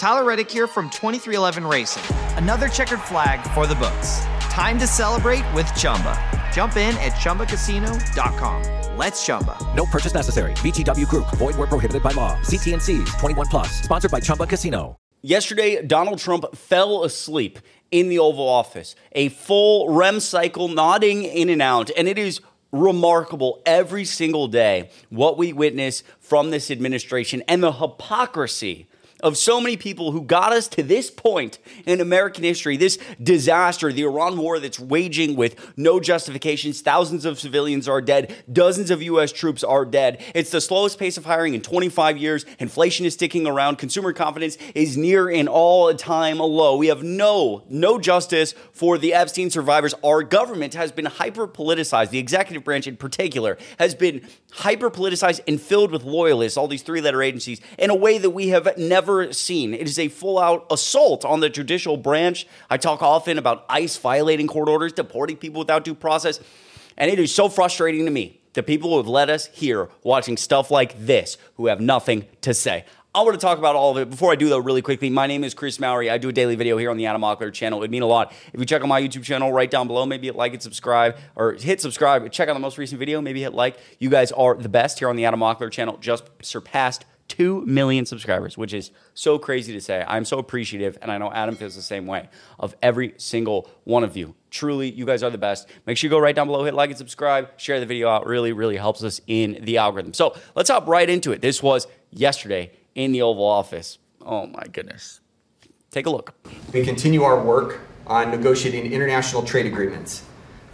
Tyler Reddick here from 2311 Racing. Another checkered flag for the books. Time to celebrate with Chumba. Jump in at ChumbaCasino.com. Let's Chumba. No purchase necessary. VGW Group. Void where prohibited by law. See T&Cs. 21 plus. Sponsored by Chumba Casino. Yesterday, Donald Trump fell asleep in the Oval Office. A full REM cycle, nodding in and out. And it is remarkable every single day what we witness from this administration and the hypocrisy of so many people who got us to this point in American history, this disaster, the Iran war that's waging with no justifications. Thousands of civilians are dead. Dozens of U.S. troops are dead. It's the slowest pace of hiring in 25 years. Inflation is sticking around. Consumer confidence is near an all-time low. We have no justice for the Epstein survivors. Our government has been hyper-politicized. The executive branch in particular has been hyper-politicized and filled with loyalists, all these three-letter agencies, in a way that we have never seen. It is a full-out assault on the judicial branch. I talk often about ICE violating court orders, deporting people without due process, and it is so frustrating to me, the people who have led us here watching stuff like this, who have nothing to say. I want to talk about all of it. Before I do, though, really quickly, my name is Chris Mowry. I do a daily video here on the Adam Mockler channel. It would mean a lot if you check out my YouTube channel right down below. Maybe hit like and subscribe, or hit subscribe. Check out the most recent video. Maybe hit like. You guys are the best here on the Adam Mockler channel. Just surpassed 2 million subscribers, which is so crazy to say. I'm so appreciative, and I know Adam feels the same way, of every single one of you. Truly, you guys are the best. Make sure you go right down below, hit like and subscribe, share the video out. Really, really helps us in the algorithm. So let's hop right into it. This was yesterday in the Oval Office. Oh my goodness. Take a look. We continue our work on negotiating international trade agreements.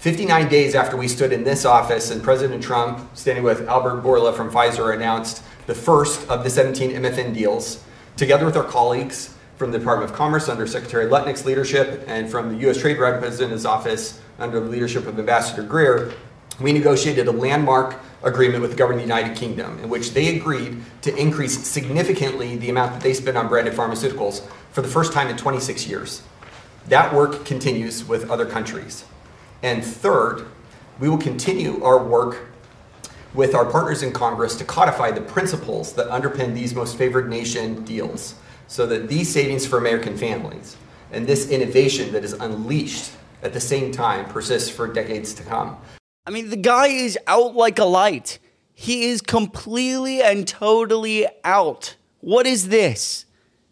59 days after we stood in this office and President Trump, standing with Albert Bourla from Pfizer, announced the first of the 17 MFN deals, together with our colleagues from the Department of Commerce under Secretary Lutnick's leadership and from the U.S. Trade Representative's office under the leadership of Ambassador Greer, we negotiated a landmark agreement with the government of the United Kingdom in which they agreed to increase significantly the amount that they spend on branded pharmaceuticals for the first time in 26 years. That work continues with other countries. And third, we will continue our work with our partners in Congress to codify the principles that underpin these most favored nation deals so that these savings for American families and this innovation that is unleashed at the same time persists for decades to come. I mean, the guy is out like a light. He is completely and totally out. What is this?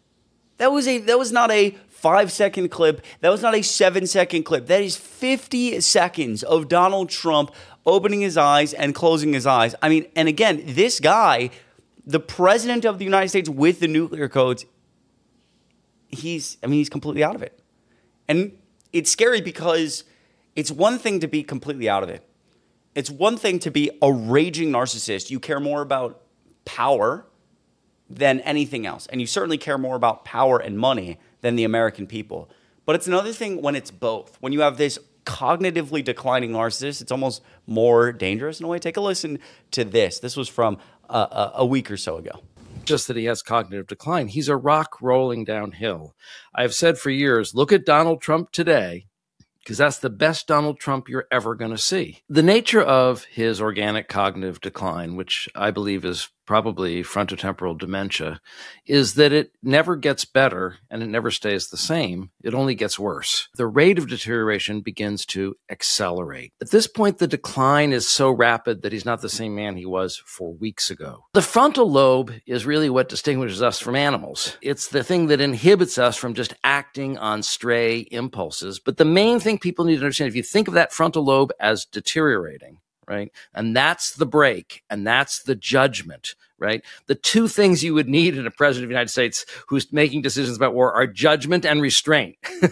That was not a 5-second clip. That was not a 7-second clip. That is 50 seconds of Donald Trump opening his eyes and closing his eyes. I mean, and again, this guy, the president of the United States with the nuclear codes, he's completely out of it. And it's scary because it's one thing to be completely out of it. It's one thing to be a raging narcissist. You care more about power than anything else. And you certainly care more about power and money than the American people. But it's another thing when it's both. When you have this cognitively declining narcissist, it's almost more dangerous in a way. Take a listen to this. This was from a week or so ago. Just that he has cognitive decline. He's a rock rolling downhill. I've said for years, look at Donald Trump today, because that's the best Donald Trump you're ever going to see. The nature of his organic cognitive decline, which I believe is probably frontotemporal dementia, is that it never gets better and it never stays the same. It only gets worse. The rate of deterioration begins to accelerate. At this point, the decline is so rapid that he's not the same man he was 4 weeks ago. The frontal lobe is really what distinguishes us from animals. It's the thing that inhibits us from just acting on stray impulses. But the main thing people need to understand, if you think of that frontal lobe as deteriorating, right? And that's the brake, and that's the judgment, right? The two things you would need in a president of the United States who's making decisions about war are judgment and restraint.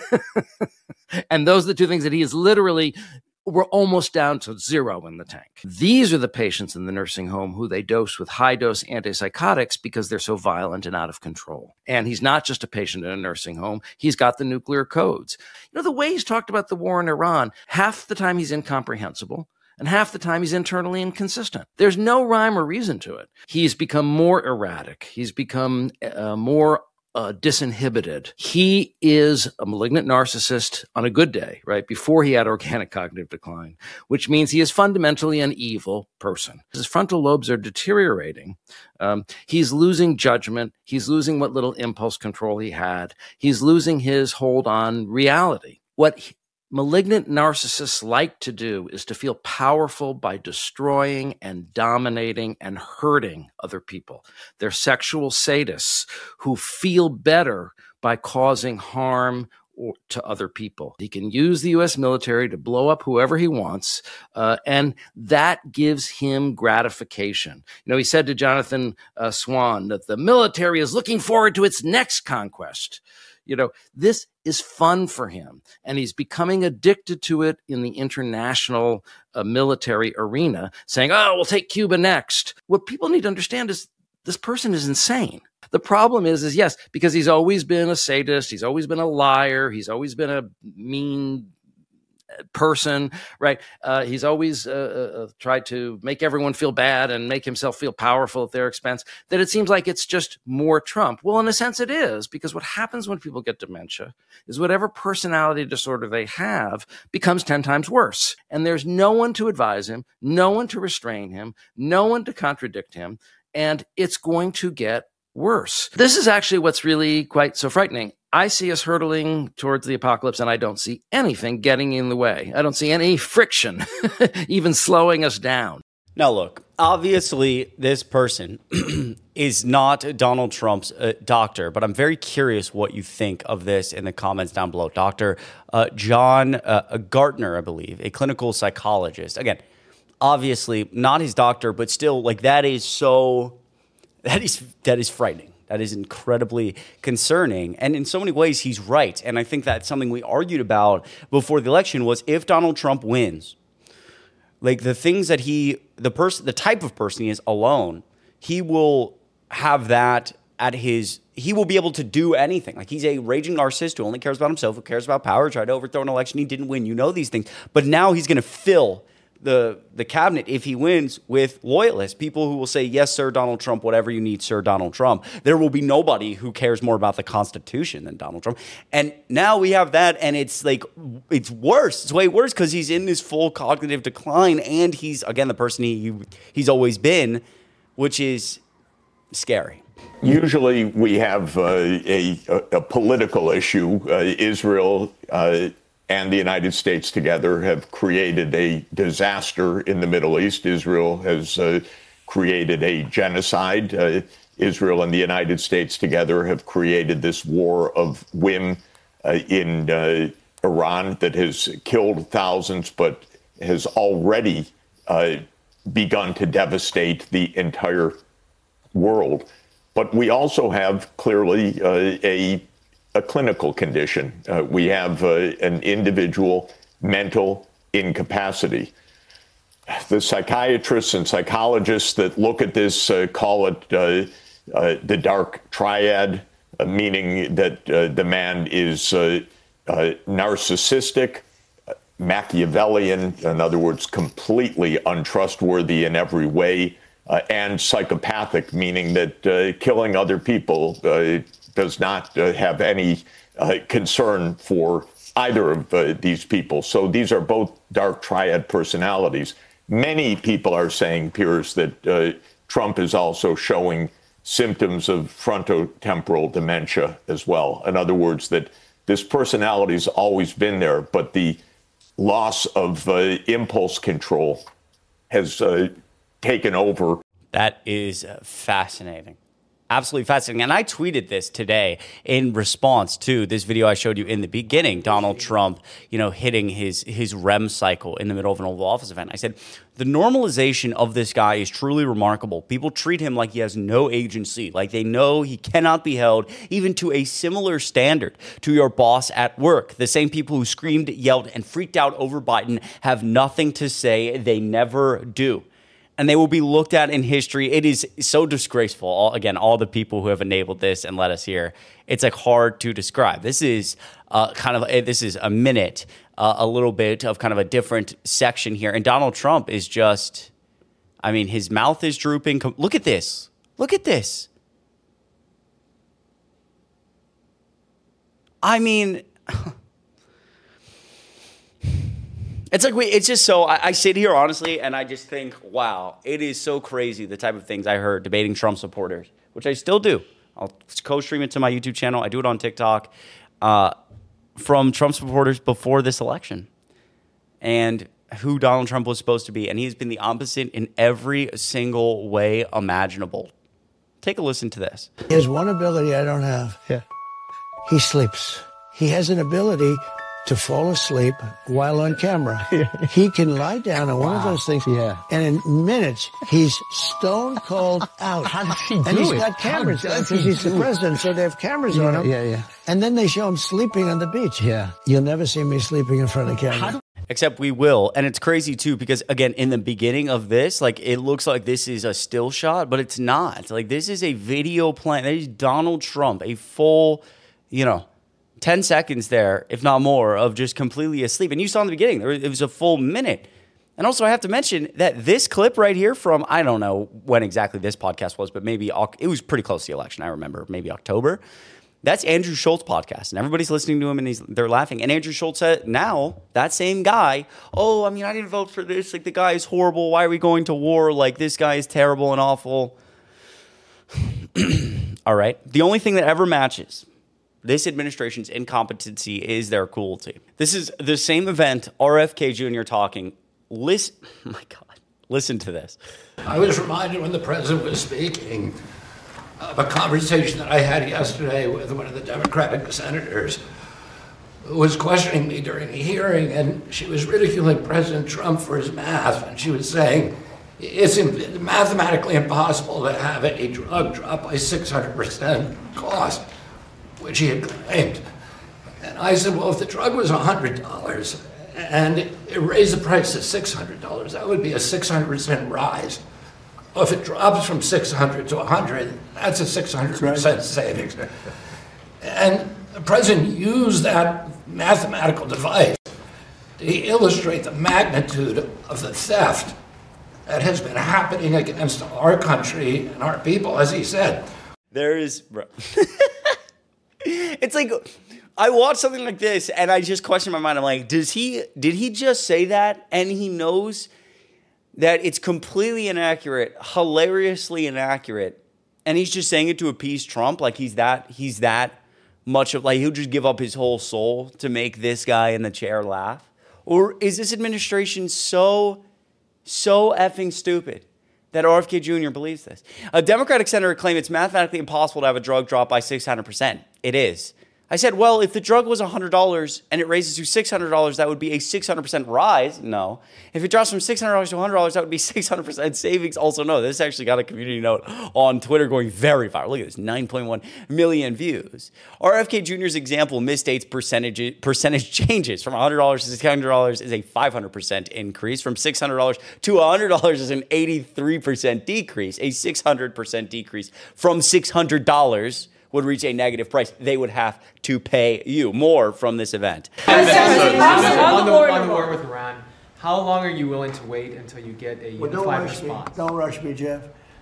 And those are the two things that he is literally, we're almost down to zero in the tank. These are the patients in the nursing home who they dose with high-dose antipsychotics because they're so violent and out of control. And he's not just a patient in a nursing home. He's got the nuclear codes. You know, the way he's talked about the war in Iran, half the time he's incomprehensible. And half the time he's internally inconsistent. There's no rhyme or reason to it. He's become more erratic. He's become more disinhibited. He is a malignant narcissist on a good day, right? Before he had organic cognitive decline, which means he is fundamentally an evil person. His frontal lobes are deteriorating. He's losing judgment. He's losing what little impulse control he had. He's losing his hold on reality. What malignant narcissists like to do is to feel powerful by destroying and dominating and hurting other people. They're sexual sadists who feel better by causing harm to other people. He can use the U.S. military to blow up whoever he wants, and that gives him gratification. You know, he said to Jonathan Swan that the military is looking forward to its next conquest. You know, this is fun for him, and he's becoming addicted to it in the international military arena, saying, oh, we'll take Cuba next. What people need to understand is this person is insane. The problem is yes, because he's always been a sadist, he's always been a liar, he's always been a mean person, right? He's always tried to make everyone feel bad and make himself feel powerful at their expense, that it seems like it's just more Trump. Well, in a sense it is, because what happens when people get dementia is whatever personality disorder they have becomes 10 times worse. And there's no one to advise him, no one to restrain him, no one to contradict him, and it's going to get worse. This is actually what's really quite so frightening. I see us hurtling towards the apocalypse, and I don't see anything getting in the way. I don't see any friction, even slowing us down. Now, look, obviously, this person is not Donald Trump's doctor, but I'm very curious what you think of this in the comments down below. Dr. John Gartner, I believe, a clinical psychologist. Again, obviously not his doctor, but still, like, that is frightening. That is incredibly concerning. And in so many ways, he's right. And I think that's something we argued about before the election was if Donald Trump wins, like the things that the type of person he is alone, he will have that he will be able to do anything. Like, he's a raging narcissist who only cares about himself, who cares about power, tried to overthrow an election. He didn't win. You know these things. But now he's going to fill the cabinet, if he wins, with loyalists, people who will say, yes, sir, Donald Trump, whatever you need, sir, Donald Trump. There will be nobody who cares more about the Constitution than Donald Trump. And now we have that, and it's like, it's worse. It's way worse because he's in this full cognitive decline, and he's, again, the person he's always been, which is scary. Usually we have a political issue. Israel and the United States together have created a disaster in the Middle East. Israel has created a genocide. Israel and the United States together have created this war of whim in Iran that has killed thousands, but has already begun to devastate the entire world. But we also have clearly a clinical condition. We have an individual mental incapacity. The psychiatrists and psychologists that look at this call it the dark triad, meaning that the man is narcissistic, Machiavellian, in other words, completely untrustworthy in every way, and psychopathic, meaning that killing other people does not have any concern for either of these people. So these are both dark triad personalities. Many people are saying, Piers, that Trump is also showing symptoms of frontotemporal dementia as well. In other words, that this personality has always been there, but the loss of impulse control has taken over. That is fascinating. Absolutely fascinating. And I tweeted this today in response to this video I showed you in the beginning, Donald Trump, hitting his REM cycle in the middle of an Oval Office event. I said, the normalization of this guy is truly remarkable. People treat him like he has no agency, like they know he cannot be held even to a similar standard to your boss at work. The same people who screamed, yelled, and freaked out over Biden have nothing to say. They never do. And they will be looked at in history. It is so disgraceful. All the people who have enabled this and let us hear, it's like hard to describe. This is a minute, a little bit of kind of a different section here. And Donald Trump is just, his mouth is drooping. Look at this. Look at this. I mean, it's just so, I sit here honestly and I just think, wow, it is so crazy the type of things I heard debating Trump supporters, which I still do. I'll co-stream it to my YouTube channel. I do it on TikTok, from Trump supporters before this election and who Donald Trump was supposed to be. And he's been the opposite in every single way imaginable. Take a listen to this. He has one ability I don't have. Yeah. He sleeps. He has an ability to fall asleep while on camera. He can lie down on one of those things, and in minutes, he's stone cold out. How does he do it? And he's got cameras because he's the president, so they have cameras on him. Yeah. And then they show him sleeping on the beach. Yeah. You'll never see me sleeping in front of camera. Except we will. And it's crazy, too, because, again, in the beginning of this, like, it looks like this is a still shot, but it's not. Like, this is a video plan. That is Donald Trump, a full, 10 seconds there, if not more, of just completely asleep. And you saw in the beginning, it was a full minute. And also, I have to mention that this clip right here from, I don't know when exactly this podcast was, but maybe it was pretty close to the election. I remember maybe October. That's Andrew Schultz podcast, and everybody's listening to him, and they're laughing. And Andrew Schultz said, now, that same guy, I didn't vote for this. Like, the guy is horrible. Why are we going to war? Like, this guy is terrible and awful. All right. The only thing that ever matches this administration's incompetency is their cruelty. This is the same event, RFK Jr. talking. Listen to this. I was reminded when the president was speaking of a conversation that I had yesterday with one of the Democratic senators who was questioning me during a hearing, and she was ridiculing President Trump for his math, and she was saying it's mathematically impossible to have a drug drop by 600% cost, which he had claimed. And I said, well, if the drug was $100 and it raised the price to $600, that would be a 600% rise. Well, if it drops from 600 to 100, that's a 600% savings. And the president used that mathematical device to illustrate the magnitude of the theft that has been happening against our country and our people, as he said. It's like, I watch something like this and I just question my mind. I'm like, did he just say that? And he knows that it's completely inaccurate, hilariously inaccurate, and he's just saying it to appease Trump, like he's that much of, like, he'll just give up his whole soul to make this guy in the chair laugh? Or is this administration so effing stupid that RFK Jr. believes this? A Democratic senator claimed it's mathematically impossible to have a drug drop by 600%. It is. I said, well, if the drug was $100 and it raises to $600, that would be a 600% rise. No. If it drops from $600 to $100, that would be 600% savings. Also, no. This actually got a community note on Twitter going very viral. Look at this, 9.1 million views. RFK Jr.'s example misstates percentage changes. From $100 to $600 is a 500% increase. From $600 to $100 is an 83% decrease. A 600% decrease from $600 would reach a negative price. They would have to pay you more from this event. On the war with Iran, how long are you willing to wait until you get a unified response? Don't rush me, Jeff.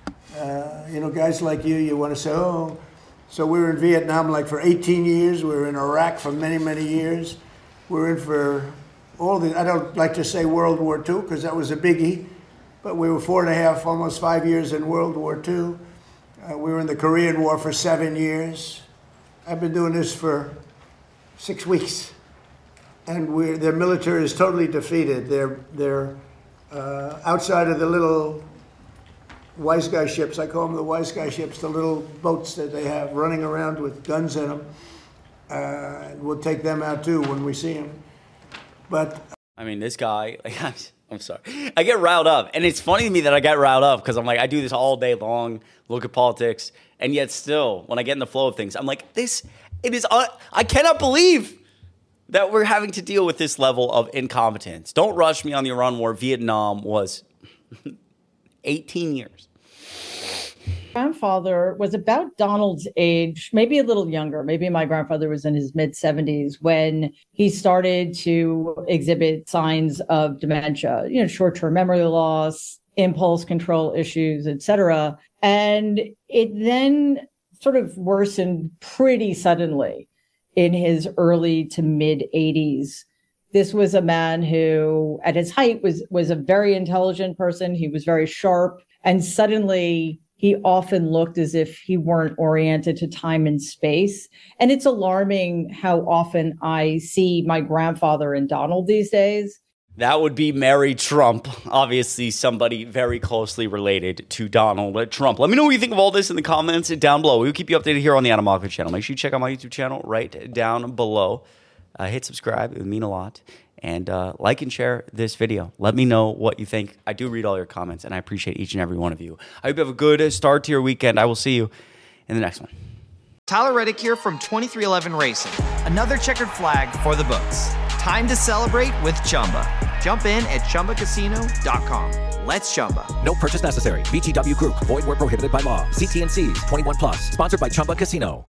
Guys like you want to say, so we were in Vietnam like for 18 years. We were in Iraq for many, many years. We're in for I don't like to say World War II because that was a biggie, but we were 4.5, almost 5 years in World War II. We were in the Korean War for 7 years. I've been doing this for 6 weeks. And their military is totally defeated. They're outside of the little wise guy ships. I call them the wise guy ships, the little boats that they have running around with guns in them. And we'll take them out too when we see them. But I mean, this guy, I'm sorry. I get riled up. And it's funny to me that I get riled up because I'm like, I do this all day long, look at politics. And yet still, when I get in the flow of things, I'm like, I cannot believe that we're having to deal with this level of incompetence. Don't rush me on the Iran war. Vietnam was 18 years. Grandfather was about Donald's age, maybe a little younger. Maybe my grandfather was in his mid-70s when he started to exhibit signs of dementia, short-term memory loss, impulse control issues, etc. And it then sort of worsened pretty suddenly in his early to mid 80s. This was a man who, at his height, was a very intelligent person. He was very sharp. And suddenly, he often looked as if he weren't oriented to time and space. And it's alarming how often I see my grandfather in Donald these days. That would be Mary Trump, obviously somebody very closely related to Donald Trump. Let me know what you think of all this in the comments down below. We'll keep you updated here on the Adam Malkovich channel. Make sure you check out my YouTube channel right down below. Hit subscribe. It would mean a lot. And like and share this video. Let me know what you think. I do read all your comments, and I appreciate each and every one of you. I hope you have a good start to your weekend. I will see you in the next one. Tyler Reddick here from 23XI Racing. Another checkered flag for the books. Time to celebrate with Chumba. Jump in at ChumbaCasino.com. Let's Chumba. No purchase necessary. VGW Group. Void where prohibited by law. See T&Cs. 21+. Sponsored by Chumba Casino.